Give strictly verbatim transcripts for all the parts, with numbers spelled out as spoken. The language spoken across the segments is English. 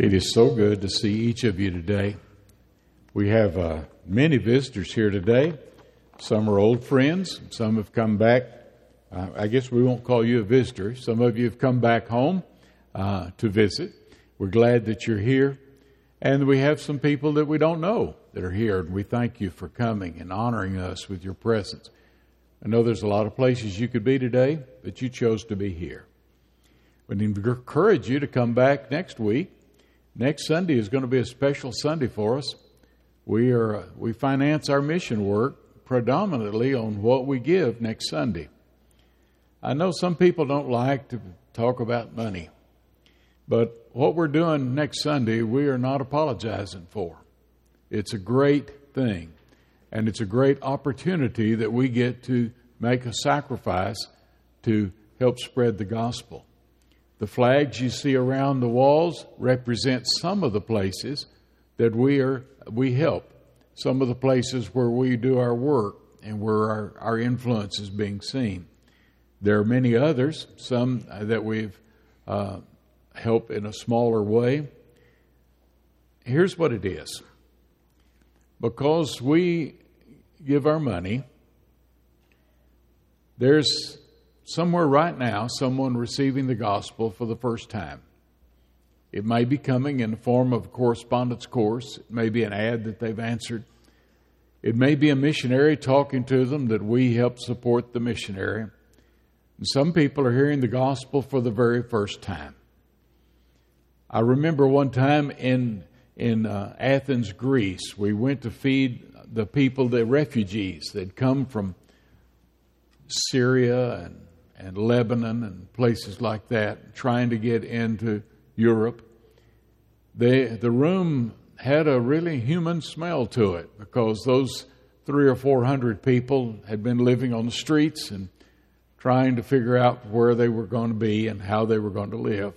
It is so good to see each of you today. We have uh, many visitors here today. Some are old friends. Some have come back. Uh, I guess we won't call you a visitor. Some of you have come back home uh, to visit. We're glad that you're here. And we have some people that we don't know that are here. And we thank you for coming and honoring us with your presence. I know there's a lot of places you could be today, but you chose to be here. We encourage you to come back next week. Next Sunday is going to be a special Sunday for us. We are we finance our mission work predominantly on what we give next Sunday. I know some people don't like to talk about money, but what we're doing next Sunday, we are not apologizing for. It's a great thing, and it's a great opportunity that we get to make a sacrifice to help spread the gospel. The flags you see around the walls represent some of the places that we are we help, some of the places where we do our work and where our, our influence is being seen. There are many others, some that we've uh, helped in a smaller way. Here's what it is. Because we give our money, there's somewhere right now, someone receiving the gospel for the first time. It may be coming in the form of a correspondence course. It may be an ad that they've answered. It may be a missionary talking to them that we help support the missionary. And some people are hearing the gospel for the very first time. I remember one time in in uh, Athens, Greece, we went to feed the people, the refugees that come from Syria and and Lebanon and places like that, trying to get into Europe. They, the room had a really human smell to it because those three or four hundred people had been living on the streets and trying to figure out where they were going to be and how they were going to live.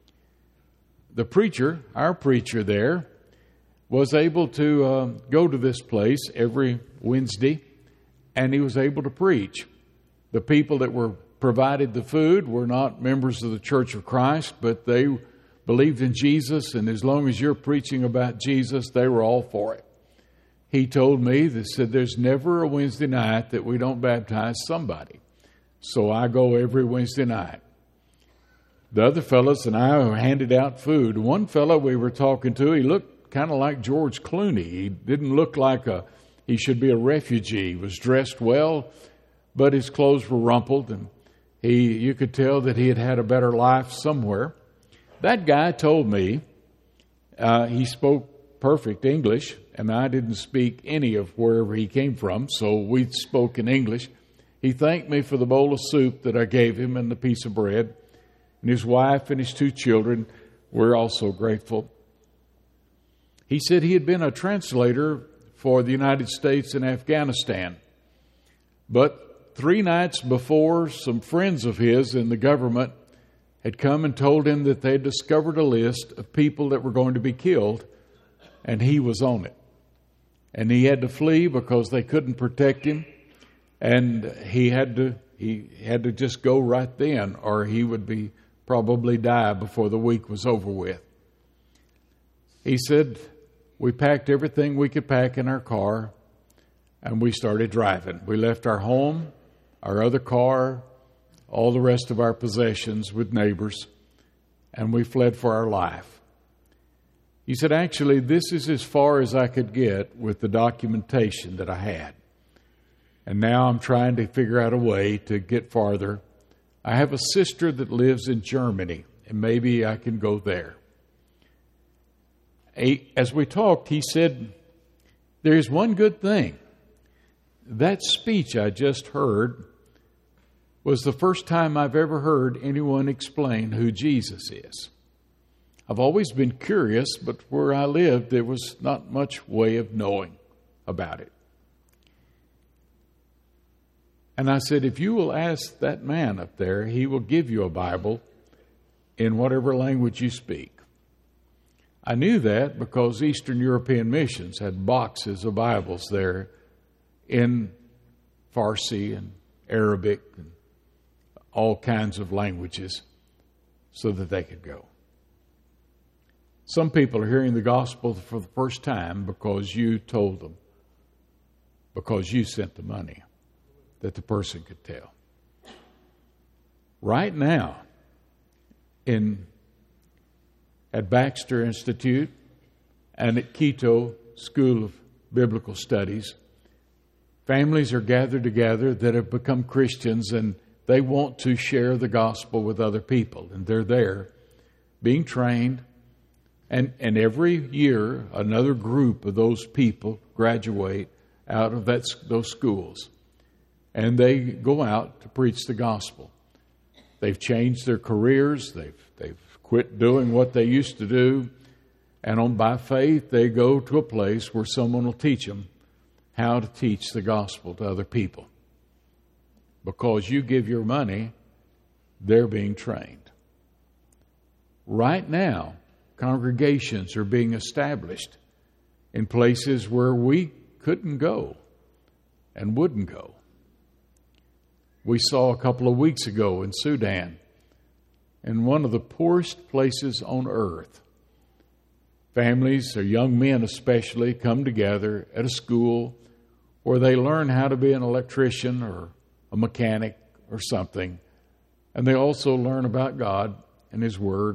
The preacher, our preacher there, was able to uh, go to this place every Wednesday, and he was able to preach. The people that were provided the food were not members of the Church of Christ, but they believed in Jesus, and as long as you're preaching about Jesus, they were all for it. He told me, that said, there's never a Wednesday night that we don't baptize somebody. So I go every Wednesday night. The other fellows and I handed out food. One fellow we were talking to, he looked kind of like George Clooney. He didn't look like a he should be a refugee. He was dressed well, but his clothes were rumpled, and He, you could tell that he had had a better life somewhere. That guy told me, uh, he spoke perfect English, and I didn't speak any of wherever he came from, so we spoke in English. He thanked me for the bowl of soup that I gave him and the piece of bread. And his wife and his two children were also grateful. He said he had been a translator for the United States and Afghanistan, but Three nights before, some friends of his in the government had come and told him that they had discovered a list of people that were going to be killed, and he was on it. And he had to flee because they couldn't protect him, and he had to he had to just go right then, or he would be probably die before the week was over with. He said, we packed everything we could pack in our car, and we started driving. We left our home, our other car, all the rest of our possessions with neighbors, and we fled for our life. He said, actually, this is as far as I could get with the documentation that I had. And now I'm trying to figure out a way to get farther. I have a sister that lives in Germany, and maybe I can go there. As we talked, he said, there's one good thing. That speech I just heard was the first time I've ever heard anyone explain who Jesus is. I've always been curious, but where I lived, there was not much way of knowing about it. And I said, if you will ask that man up there, he will give you a Bible in whatever language you speak. I knew that because Eastern European missions had boxes of Bibles there in Farsi and Arabic and all kinds of languages so that they could go. Some people are hearing the gospel for the first time because you told them, because you sent the money that the person could tell. Right now, in at Baxter Institute and at Quito School of Biblical Studies, families are gathered together that have become Christians, and they want to share the gospel with other people. And they're there being trained. And, and every year, another group of those people graduate out of that, those schools. And they go out to preach the gospel. They've changed their careers. They've, they've quit doing what they used to do. And on by faith, they go to a place where someone will teach them how to teach the gospel to other people. Because you give your money, they're being trained. Right now, congregations are being established in places where we couldn't go and wouldn't go. We saw a couple of weeks ago in Sudan, in one of the poorest places on earth, families, or young men especially, come together at a school where they learn how to be an electrician or a mechanic or something. And they also learn about God and His Word.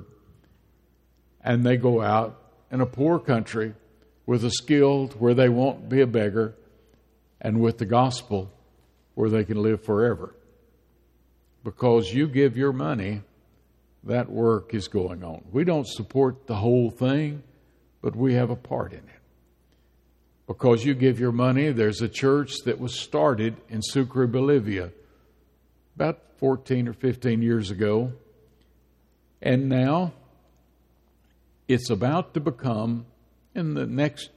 And they go out in a poor country with a skill where they won't be a beggar, and with the gospel where they can live forever. Because you give your money, that work is going on. We don't support the whole thing, but we have a part in it. Because you give your money, there's a church that was started in Sucre, Bolivia, about fourteen or fifteen years ago. And now it's about to become, in the next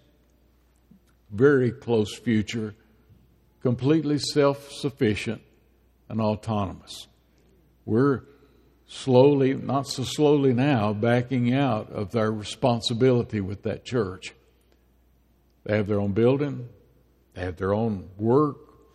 very close future, completely self-sufficient and autonomous. We're slowly, not so slowly now, backing out of their responsibility with that church. They have their own building, they have their own work,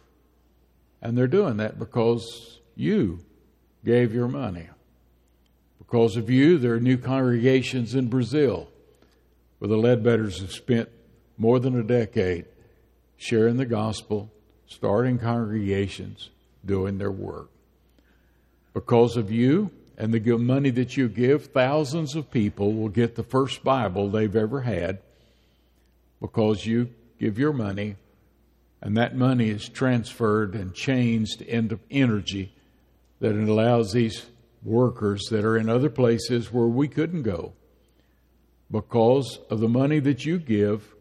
and they're doing that because you gave your money. Because of you, there are new congregations in Brazil where the Ledbetters have spent more than a decade sharing the gospel, starting congregations, doing their work. Because of you and the money that you give, thousands of people will get the first Bible they've ever had because you give your money, and that money is transferred and changed into energy that it allows these workers that are in other places where we couldn't go, because of the money that you give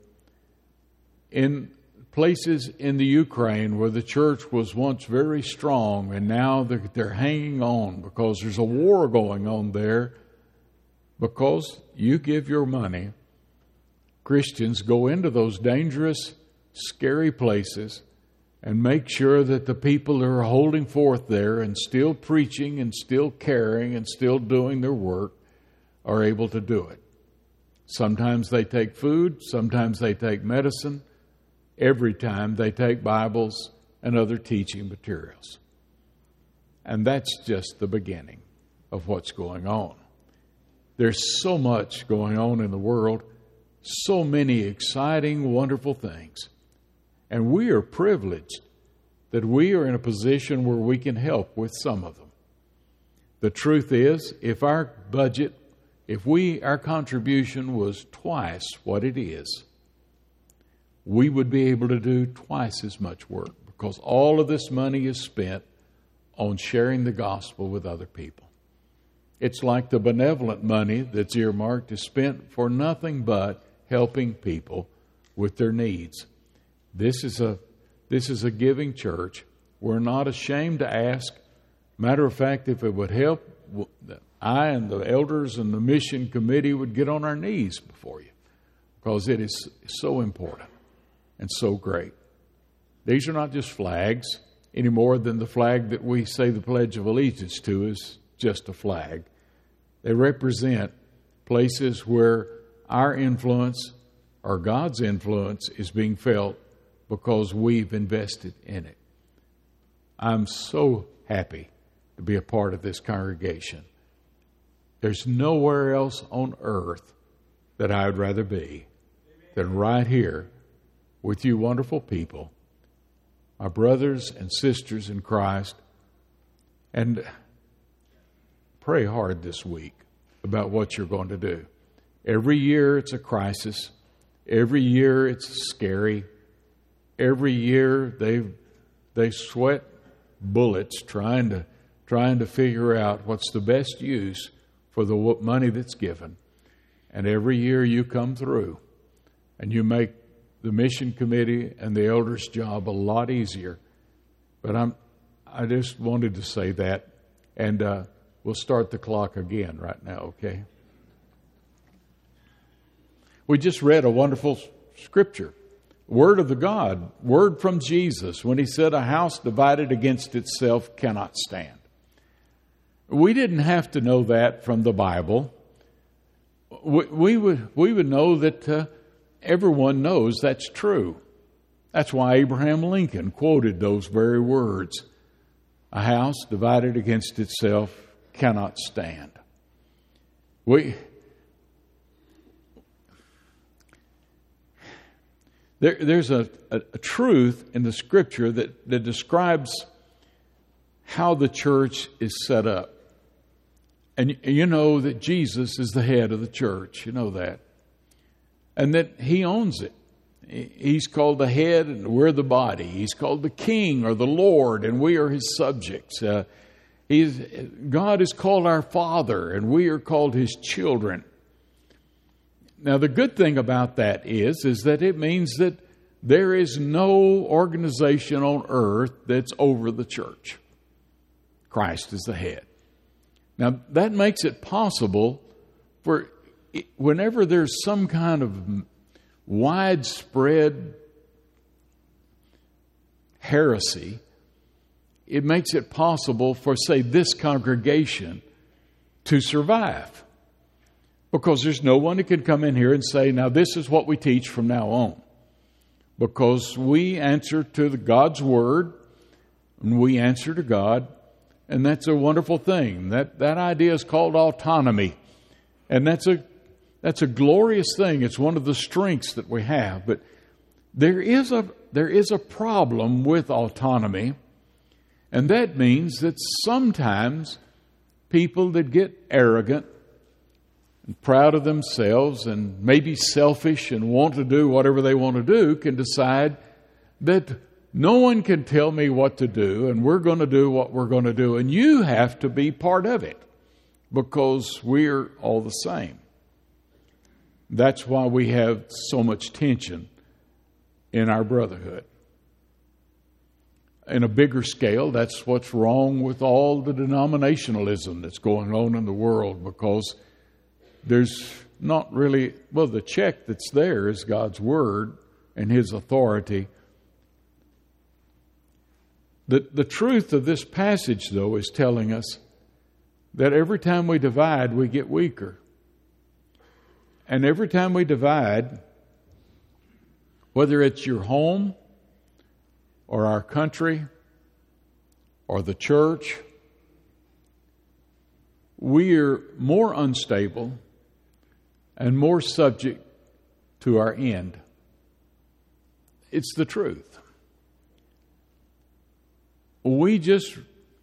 in places in the Ukraine where the church was once very strong, and now they're, they're hanging on because there's a war going on there. Because you give your money, Christians go into those dangerous, scary places and make sure that the people who are holding forth there and still preaching and still caring and still doing their work are able to do it. Sometimes they take food, sometimes they take medicine. Every time they take Bibles and other teaching materials. And that's just the beginning of what's going on. There's so much going on in the world, so many exciting, wonderful things. And we are privileged that we are in a position where we can help with some of them. The truth is, if our budget, if we, our contribution was twice what it is, we would be able to do twice as much work, because all of this money is spent on sharing the gospel with other people. It's like the benevolent money that's earmarked is spent for nothing but helping people with their needs. This is a this is a giving church. We're not ashamed to ask. Matter of fact, if it would help, I and the elders and the mission committee would get on our knees before you, because it is so important and so great. These are not just flags any more than the flag that we say the Pledge of Allegiance to is just a flag. They represent places where our influence, or God's influence, is being felt because we've invested in it. I'm so happy to be a part of this congregation. There's nowhere else on earth that I would rather be than right here with you wonderful people, my brothers and sisters in Christ. And pray hard this week about what you're going to do. Every year it's a crisis. Every year it's scary. Every year they they sweat bullets trying to trying to figure out what's the best use for the money that's given. And every year you come through and you make the mission committee and the elders' job a lot easier. But I'm I just wanted to say that, and uh, we'll start the clock again right now, okay? We just read a wonderful scripture, word of the God, word from Jesus, when he said, a house divided against itself cannot stand. We didn't have to know that from the Bible. We, we would we would know that uh, everyone knows that's true. That's why Abraham Lincoln quoted those very words. A house divided against itself cannot stand. We there, there's a, a, a truth in the Scripture that, that describes how the church is set up. And you know that Jesus is the head of the church. You know that. And that he owns it. He's called the head and we're the body. He's called the king or the Lord and we are his subjects. Uh, he's, God is called our Father and we are called his children. Now the good thing about that is, is that it means that there is no organization on earth that's over the church. Christ is the head. Now, that makes it possible for whenever there's some kind of widespread heresy, it makes it possible for, say, this congregation to survive. Because there's no one who can come in here and say, now this is what we teach from now on. Because we answer to the God's Word, and we answer to God. And that's a wonderful thing. That that idea is called autonomy. And that's a that's a glorious thing. It's one of the strengths that we have. But there is a there is a problem with autonomy. And that means that sometimes people that get arrogant and proud of themselves and maybe selfish and want to do whatever they want to do can decide that no one can tell me what to do, and we're going to do what we're going to do, and you have to be part of it because we're all the same. That's why we have so much tension in our brotherhood. In a bigger scale, that's what's wrong with all the denominationalism that's going on in the world, because there's not really, well, the check that's there is God's Word and his authority. The, the truth of this passage, though, is telling us that every time we divide, we get weaker. And every time we divide, whether it's your home or our country or the church, we are more unstable and more subject to our end. It's the truth. We just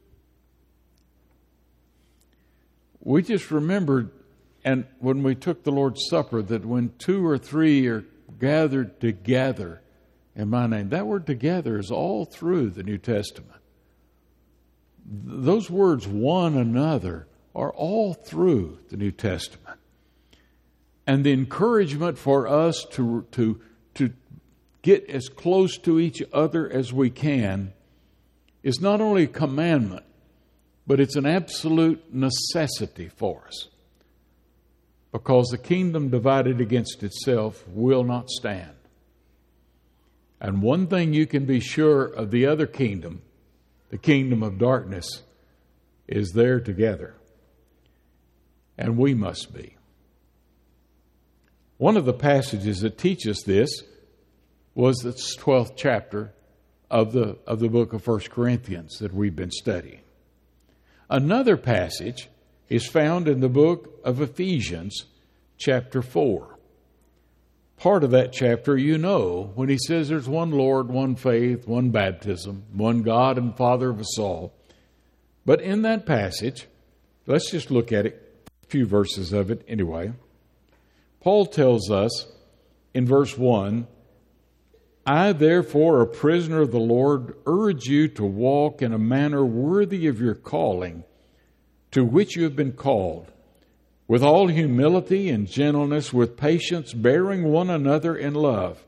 we just remembered, and when we took the Lord's Supper, that when two or three are gathered together in my name, that word together is all through the New Testament. Those words, one another, are all through the New Testament. And the encouragement for us to to to get as close to each other as we can is not only a commandment, but it's an absolute necessity for us. Because the kingdom divided against itself will not stand. And one thing you can be sure of the other kingdom, the kingdom of darkness, is there together. And we must be. One of the passages that teach us this was the twelfth chapter of the of the book of First Corinthians that we've been studying. Another passage is found in the book of Ephesians, chapter four. part of that chapter you know, when he says there's one Lord, one faith, one baptism, one God and Father of us all. But in that passage, let's just look at it, a few verses of it anyway. Paul tells us in verse one, I, therefore, a prisoner of the Lord, urge you to walk in a manner worthy of your calling, to which you have been called, with all humility and gentleness, with patience, bearing one another in love,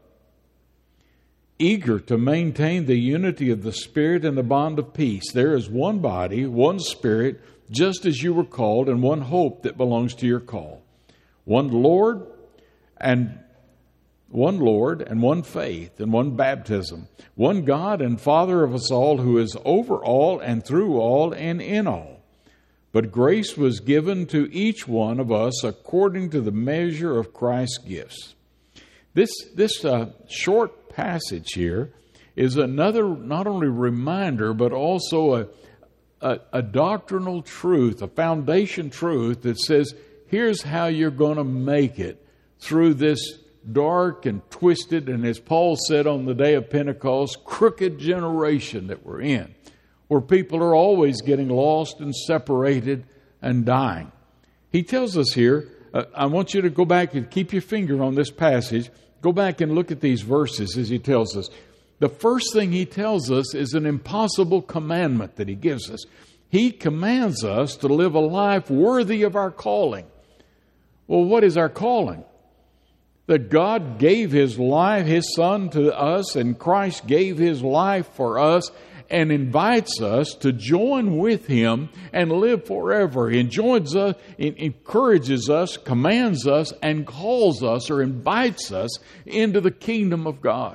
eager to maintain the unity of the Spirit and the bond of peace. There is one body, one Spirit, just as you were called, and one hope that belongs to your call. One Lord, and one Lord, and one faith, and one baptism. One God and Father of us all, who is over all, and through all, and in all. But grace was given to each one of us according to the measure of Christ's gifts. This, this uh, short passage here is another not only reminder, but also a, a, a doctrinal truth, a foundation truth that says, here's how you're going to make it through this dark and twisted, and as Paul said on the day of Pentecost, crooked generation that we're in, where people are always getting lost and separated and dying. He tells us here, uh, I want you to go back and keep your finger on this passage. Go back and look at these verses as he tells us. The first thing he tells us is an impossible commandment that he gives us. He commands us to live a life worthy of our calling. Well, what is our calling? That God gave His life, His Son to us, and Christ gave His life for us and invites us to join with Him and live forever. He joins us, encourages us, commands us, and calls us or invites us into the kingdom of God.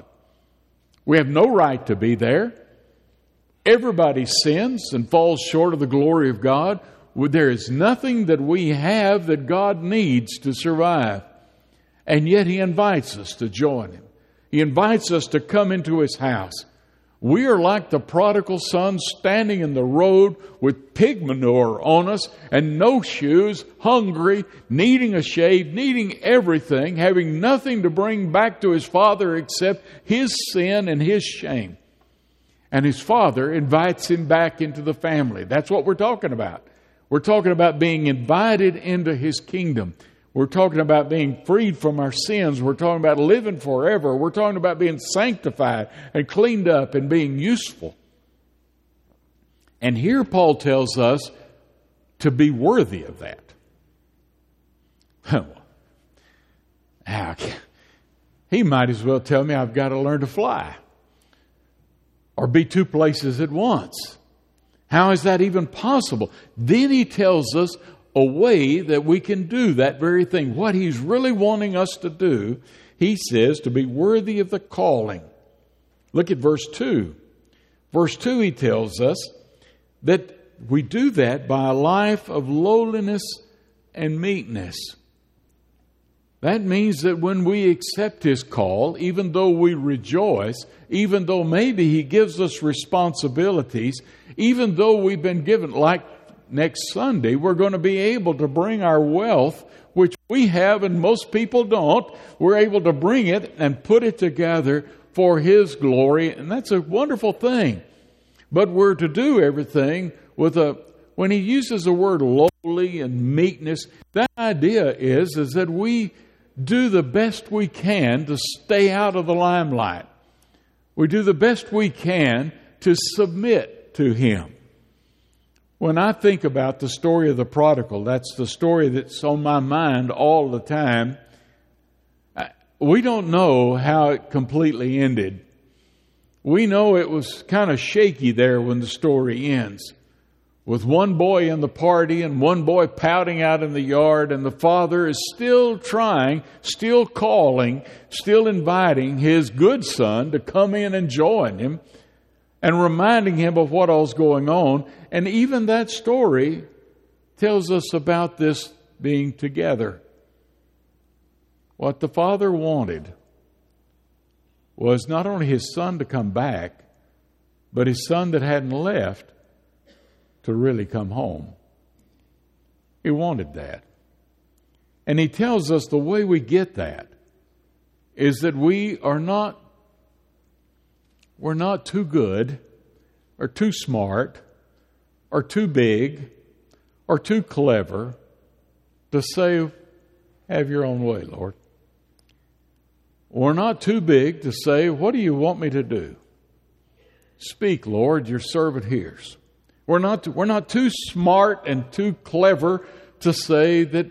We have no right to be there. Everybody sins and falls short of the glory of God. There is nothing that we have that God needs to survive. And yet He invites us to join Him. He invites us to come into His house. We are like the prodigal son standing in the road with pig manure on us and no shoes, hungry, needing a shave, needing everything, having nothing to bring back to his father except his sin and his shame. And his father invites him back into the family. That's what we're talking about. We're talking about being invited into His kingdom. We're talking about being freed from our sins. We're talking about living forever. We're talking about being sanctified and cleaned up and being useful. And here Paul tells us to be worthy of that. He might as well tell me I've got to learn to fly or be two places at once. How is that even possible? Then he tells us a way that we can do that very thing. What he's really wanting us to do, he says, to be worthy of the calling. Look at verse two. Verse two, he tells us that we do that by a life of lowliness and meekness. That means that when we accept His call, even though we rejoice, even though maybe He gives us responsibilities, even though we've been given, like next Sunday, we're going to be able to bring our wealth, which we have and most people don't. We're able to bring it and put it together for His glory, and that's a wonderful thing. But we're to do everything with a, when he uses the word lowly and meekness, that idea is, is that we do the best we can to stay out of the limelight. We do the best we can to submit to Him. When I think about the story of the prodigal, that's the story that's on my mind all the time. We don't know how it completely ended. We know it was kind of shaky there when the story ends, with one boy in the party and one boy pouting out in the yard, and the father is still trying, still calling, still inviting his good son to come in and join him, and reminding him of what all's going on. And even that story tells us about this being together. What the Father wanted was not only His Son to come back, but His Son that hadn't left to really come home. He wanted that. And He tells us the way we get that is that we are not, we're not too good or too smart or too big or too clever to say, have your own way, Lord. We're not too big to say, what do you want me to do? Speak, Lord, your servant hears. We're not, we're not too smart and too clever to say that,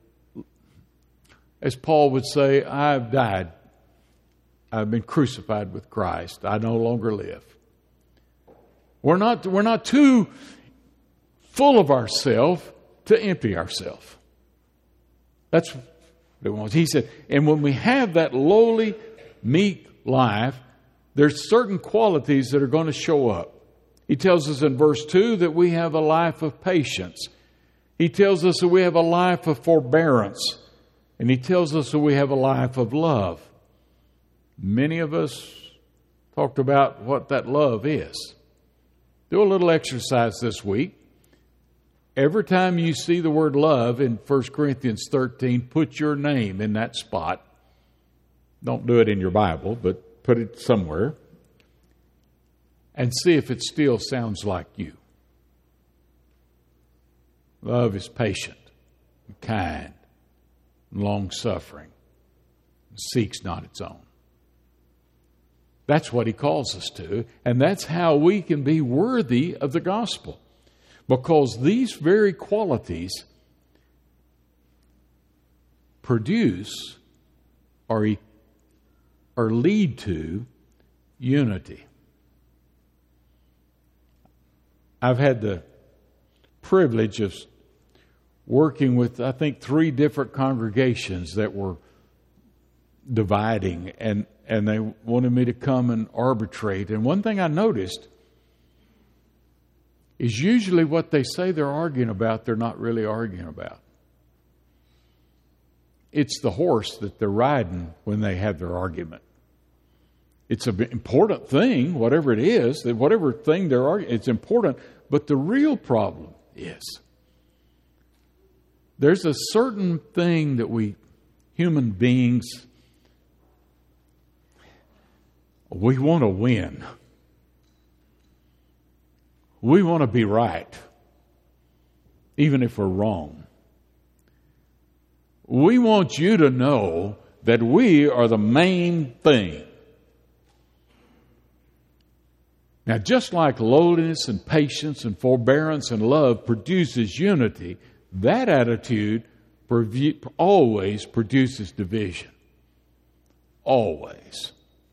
as Paul would say, I've died. I've been crucified with Christ. I no longer live. We're not, we're not too full of ourselves to empty ourselves. That's what it was. He said, and when we have that lowly, meek life, there's certain qualities that are going to show up. He tells us in verse two that we have a life of patience. He tells us that we have a life of forbearance. And he tells us that we have a life of love. Many of us talked about what that love is. Do a little exercise this week. Every time you see the word love in First Corinthians thirteen, put your name in that spot. Don't do it in your Bible, but put it somewhere. And see if it still sounds like you. Love is patient, and kind, and long-suffering, and seeks not its own. That's what he calls us to, and that's how we can be worthy of the gospel. Because these very qualities produce or, or lead to unity. I've had the privilege of working with, I think, three different congregations that were dividing, and, and they wanted me to come and arbitrate. And one thing I noticed is usually what they say they're arguing about, they're not really arguing about. It's the horse that they're riding when they have their argument. It's an important thing, whatever it is, that whatever thing they're arguing, it's important. But the real problem is there's a certain thing that we, human beings, we want to win. We want to be right, even if we're wrong. We want you to know that we are the main thing. Now, just like lowliness and patience and forbearance and love produces unity, that attitude always produces division. Always.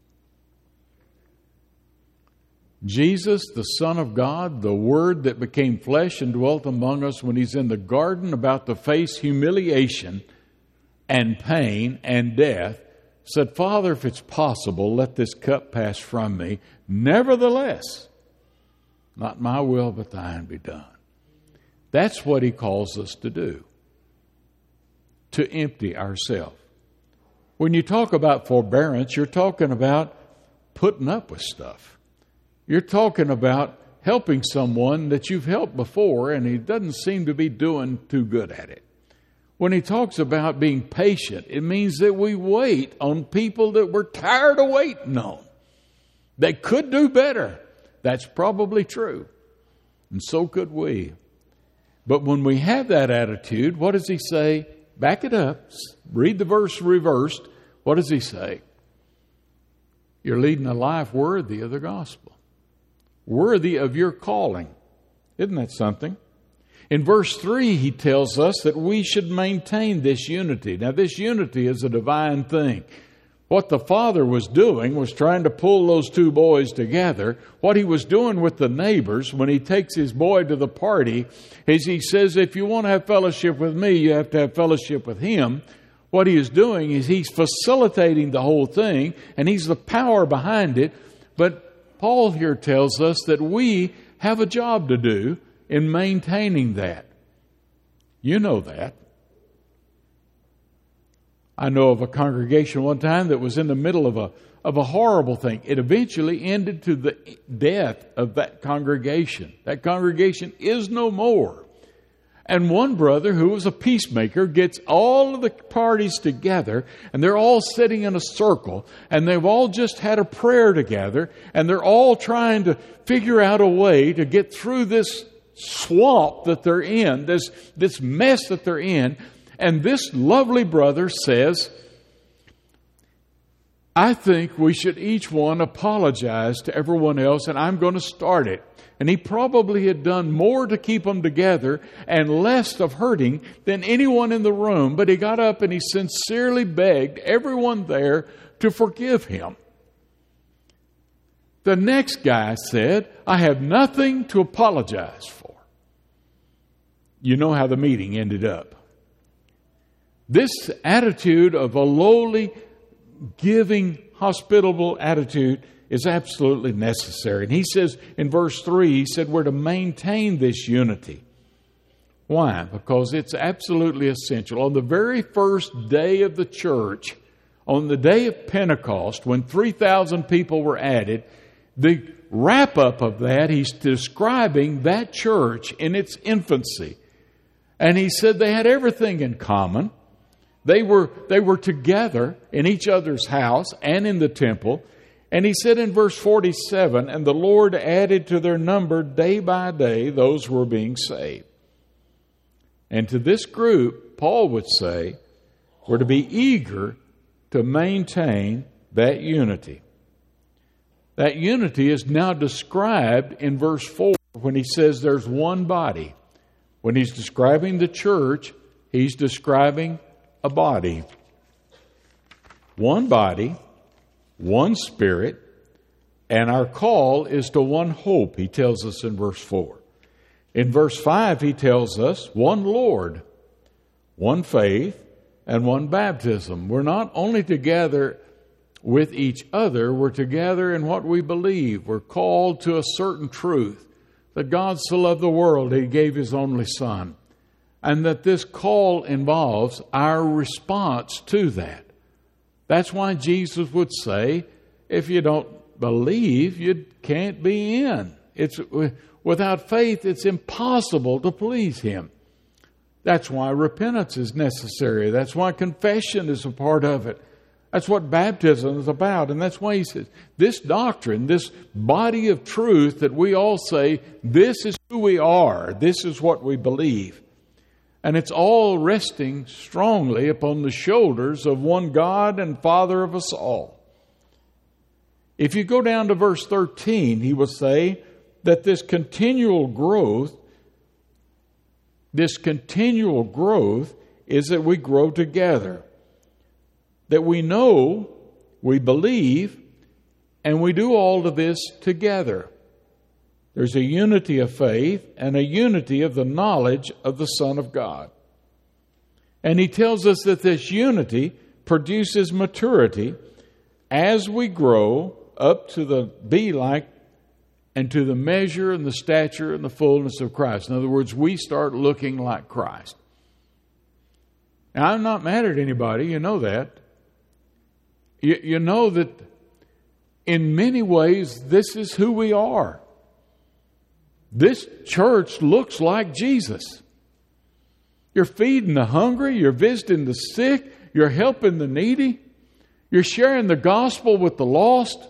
Jesus, the Son of God, the Word that became flesh and dwelt among us when He's in the garden about to face humiliation and pain and death, said, Father, if it's possible, let this cup pass from me. Nevertheless, not my will, but thine be done. That's what He calls us to do, to empty ourselves. When you talk about forbearance, you're talking about putting up with stuff. You're talking about helping someone that you've helped before and he doesn't seem to be doing too good at it. When he talks about being patient, it means that we wait on people that we're tired of waiting on. They could do better. That's probably true. And so could we. But when we have that attitude, what does he say? Back it up. Read the verse reversed. What does he say? You're leading a life worthy of the gospel. Worthy of your calling. Isn't that something? In verse three, he tells us that we should maintain this unity. Now, this unity is a divine thing. What the father was doing was trying to pull those two boys together. What he was doing with the neighbors when he takes his boy to the party is he says, if you want to have fellowship with me, you have to have fellowship with him. What he is doing is he's facilitating the whole thing, and he's the power behind it. But Paul here tells us that we have a job to do in maintaining that. You know that. I know of a congregation one time that was in the middle of a of a horrible thing. It eventually ended to the death of that congregation. That congregation is no more. And one brother who was a peacemaker gets all of the parties together, and they're all sitting in a circle, and they've all just had a prayer together, and they're all trying to figure out a way to get through this swamp that they're in, this, this mess that they're in. And this lovely brother says, I think we should each one apologize to everyone else, and I'm going to start it. And he probably had done more to keep them together and less of hurting than anyone in the room. But he got up and he sincerely begged everyone there to forgive him. The next guy said, I have nothing to apologize for. You know how the meeting ended up. This attitude of a lowly, giving, hospitable attitude is absolutely necessary. And he says in verse three, he said we're to maintain this unity. Why? Because it's absolutely essential. On the very first day of the church, on the day of Pentecost, when three thousand people were added, the wrap-up of that, he's describing that church in its infancy. And he said they had everything in common. They were, they were together in each other's house and in the temple. And he said in verse forty-seven, and the Lord added to their number day by day those who were being saved. And to this group, Paul would say, we're to be eager to maintain that unity. That unity is now described in verse four when he says there's one body. When he's describing the church, he's describing a body. One body, one Spirit, and our call is to one hope, he tells us in verse four. In verse five, he tells us one Lord, one faith, and one baptism. We're not only together with each other, we're together in what we believe. We're called to a certain truth, that God so loved the world, He gave His only Son, and that this call involves our response to that. That's why Jesus would say, if you don't believe, you can't be in. It's without faith, it's impossible to please Him. That's why repentance is necessary. That's why confession is a part of it. That's what baptism is about. And that's why he says, this doctrine, this body of truth that we all say, this is who we are. This is what we believe. And it's all resting strongly upon the shoulders of one God and Father of us all. If you go down to verse thirteen, he will say that this continual growth, this continual growth is that we grow together. That we know, we believe, and we do all of this together. There's a unity of faith and a unity of the knowledge of the Son of God. And he tells us that this unity produces maturity as we grow up to the be like and to the measure and the stature and the fullness of Christ. In other words, we start looking like Christ. Now, I'm not mad at anybody, you know that. You, you know that in many ways, this is who we are. This church looks like Jesus. You're feeding the hungry. You're visiting the sick. You're helping the needy. You're sharing the gospel with the lost.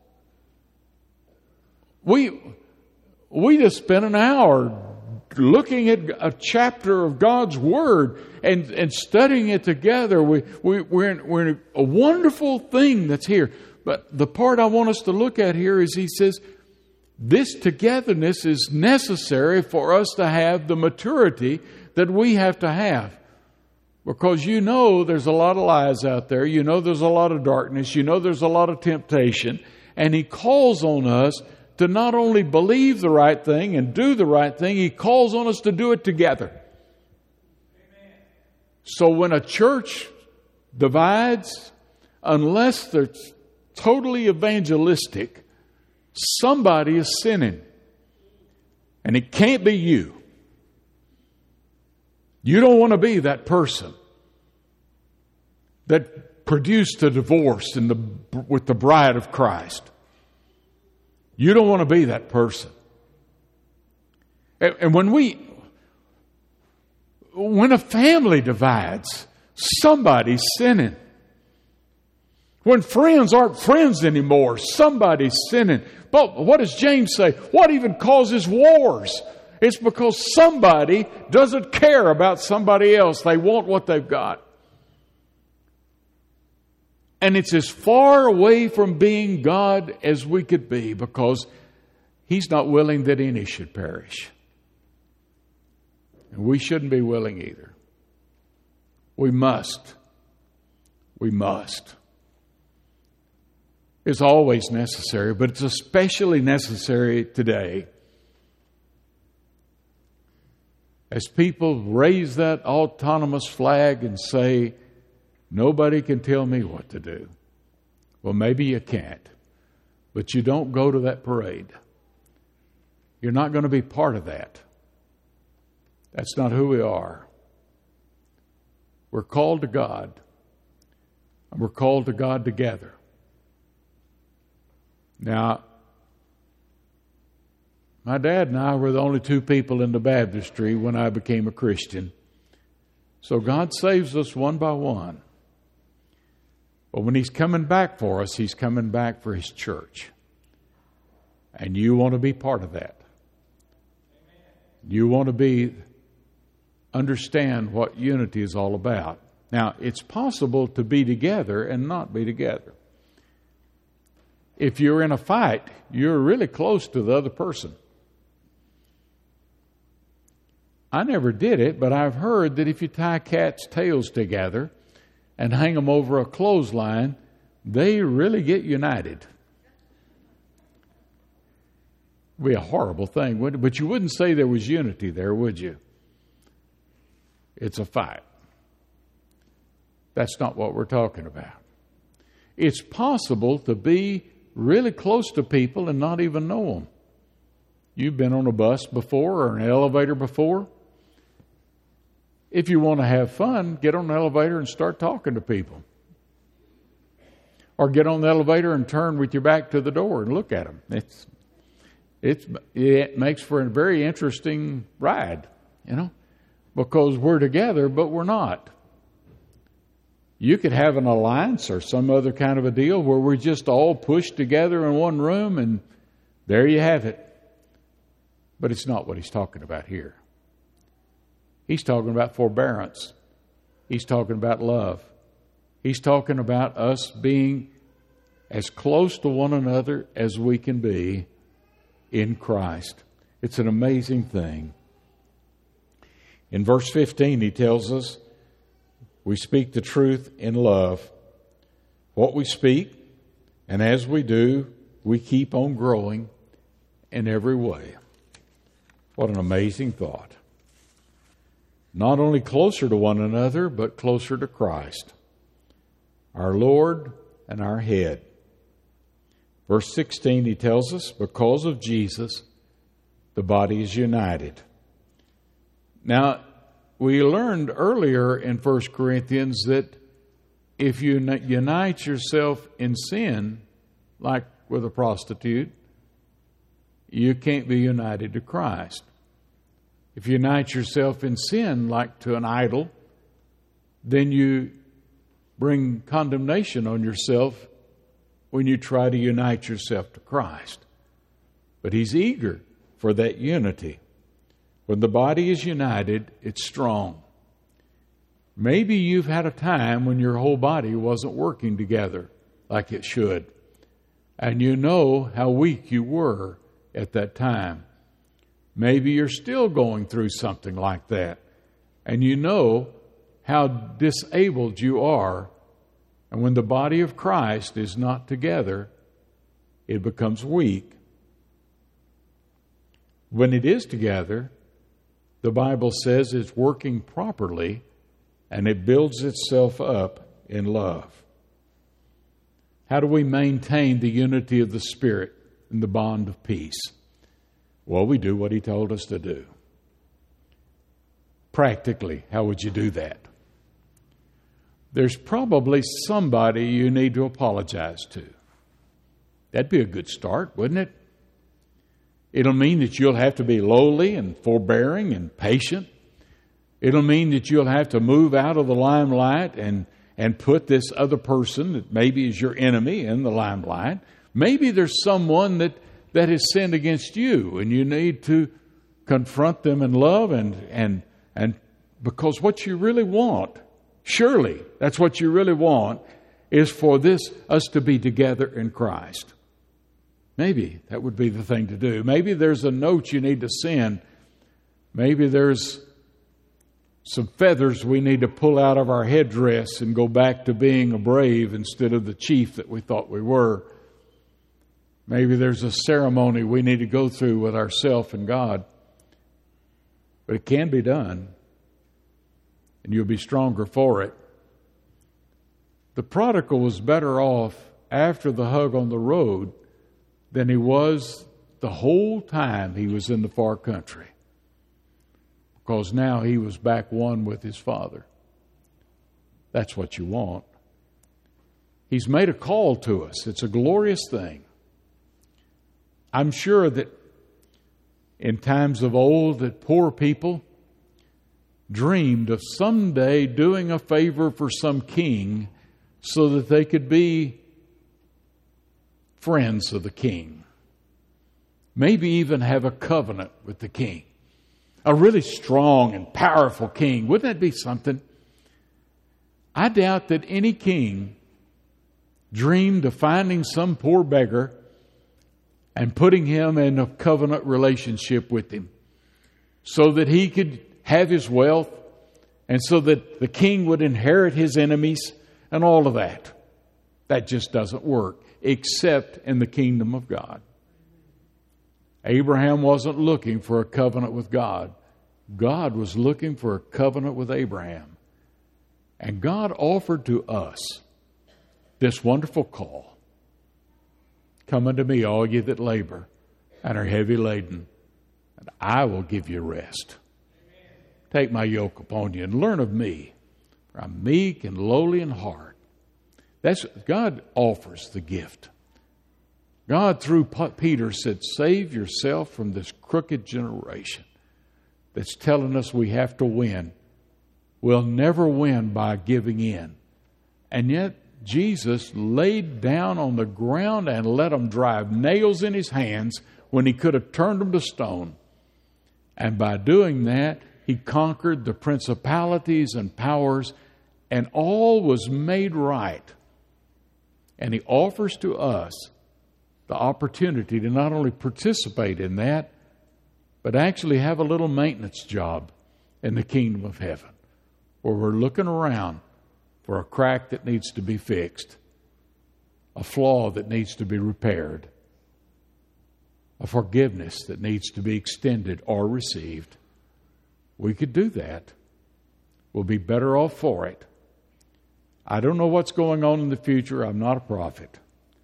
We, we just spent an hour looking at a chapter of God's Word and, and studying it together. We, we, we're, in, we're in a wonderful thing that's here. But the part I want us to look at here is he says, this togetherness is necessary for us to have the maturity that we have to have. Because you know there's a lot of lies out there. You know there's a lot of darkness. You know there's a lot of temptation. And he calls on us to not only believe the right thing and do the right thing, he calls on us to do it together. Amen. So when a church divides, unless they're totally evangelistic, somebody is sinning. And it can't be you. You don't want to be that person that produced a divorce in the, with the bride of Christ. You don't want to be that person. And, and when we, when a family divides, somebody's sinning. When friends aren't friends anymore, somebody's sinning. But what does James say? What even causes wars? It's because somebody doesn't care about somebody else. They want what they've got. And it's as far away from being God as we could be, because He's not willing that any should perish. And we shouldn't be willing either. We must. We must. It's always necessary, but it's especially necessary today. As people raise that autonomous flag and say, nobody can tell me what to do. Well, maybe you can't, but you don't go to that parade. You're not going to be part of that. That's not who we are. We're called to God, and we're called to God together. Now, my dad and I were the only two people in the baptistry when I became a Christian. So God saves us one by one. But when He's coming back for us, He's coming back for His church. And you want to be part of that. You want to be, understand what unity is all about. Now, it's possible to be together and not be together. If you're in a fight, you're really close to the other person. I never did it, but I've heard that if you tie cats' tails together and hang them over a clothesline, they really get united. It would be a horrible thing, wouldn't it? But you wouldn't say there was unity there, would you? It's a fight. That's not what we're talking about. It's possible to be really close to people and not even know them. You've been on a bus before or an elevator before. If you want to have fun, get on the elevator and start talking to people. Or get on the elevator and turn with your back to the door and look at them. It's, it's, it makes for a very interesting ride, you know, because we're together, but we're not. You could have an alliance or some other kind of a deal where we're just all pushed together in one room and there you have it. But it's not what he's talking about here. He's talking about forbearance. He's talking about love. He's talking about us being as close to one another as we can be in Christ. It's an amazing thing. In verse fifteen, he tells us, we speak the truth in love. What we speak, and as we do, we keep on growing in every way. What an amazing thought. Not only closer to one another, but closer to Christ, our Lord and our head. Verse sixteen, he tells us, because of Jesus, the body is united. Now, we learned earlier in First Corinthians that if you unite yourself in sin, like with a prostitute, you can't be united to Christ. If you unite yourself in sin, like to an idol, then you bring condemnation on yourself when you try to unite yourself to Christ. But He's eager for that unity. When the body is united, it's strong. Maybe you've had a time when your whole body wasn't working together like it should. And you know how weak you were at that time. Maybe you're still going through something like that. And you know how disabled you are. And when the body of Christ is not together, it becomes weak. When it is together, the Bible says it's working properly and it builds itself up in love. How do we maintain the unity of the Spirit and the bond of peace? Well, we do what He told us to do. Practically, how would you do that? There's probably somebody you need to apologize to. That'd be a good start, wouldn't it? It'll mean that you'll have to be lowly and forbearing and patient. It'll mean that you'll have to move out of the limelight and, and put this other person that maybe is your enemy in the limelight. Maybe there's someone that, that has sinned against you, and you need to confront them in love and, and, and because what you really want, surely that's what you really want, is for this us to be together in Christ. Maybe that would be the thing to do. Maybe there's a note you need to send. Maybe there's some feathers we need to pull out of our headdress and go back to being a brave instead of the chief that we thought we were. Maybe there's a ceremony we need to go through with ourselves and God. But it can be done, and you'll be stronger for it. The prodigal was better off after the hug on the road than he was the whole time he was in the far country, because now he was back one with his Father. That's what you want. He's made a call to us. It's a glorious thing. I'm sure that in times of old that poor people dreamed of someday doing a favor for some king so that they could be friends of the king. Maybe even have a covenant with the king. A really strong and powerful king. Wouldn't that be something? I doubt that any king dreamed of finding some poor beggar and putting him in a covenant relationship with him so that he could have his wealth and so that the king would inherit his enemies and all of that. That just doesn't work, except in the kingdom of God. Abraham wasn't looking for a covenant with God. God was looking for a covenant with Abraham. And God offered to us this wonderful call. Come unto me, all ye that labor and are heavy laden, and I will give you rest. Amen. Take my yoke upon you and learn of me, for I'm meek and lowly in heart. That's God offers the gift. God, through Peter, said, save yourself from this crooked generation that's telling us we have to win. We'll never win by giving in. And yet, Jesus laid down on the ground and let them drive nails in his hands when he could have turned them to stone. And by doing that, he conquered the principalities and powers, and all was made right. And he offers to us the opportunity to not only participate in that, but actually have a little maintenance job in the kingdom of heaven, where we're looking around for a crack that needs to be fixed, a flaw that needs to be repaired, a forgiveness that needs to be extended or received. We could do that. We'll be better off for it. I don't know what's going on in the future. I'm not a prophet.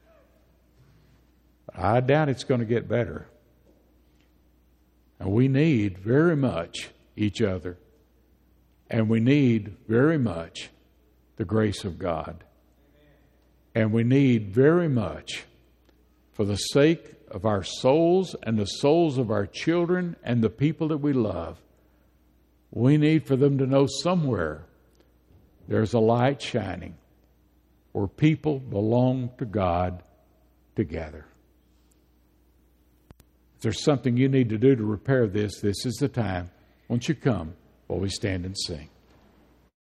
I doubt it's going to get better. And we need very much each other. And we need very much the grace of God. And we need very much, for the sake of our souls and the souls of our children and the people that we love, we need for them to know somewhere there's a light shining where people belong to God together. If there's something you need to do to repair this, this is the time. Won't you come while we stand and sing?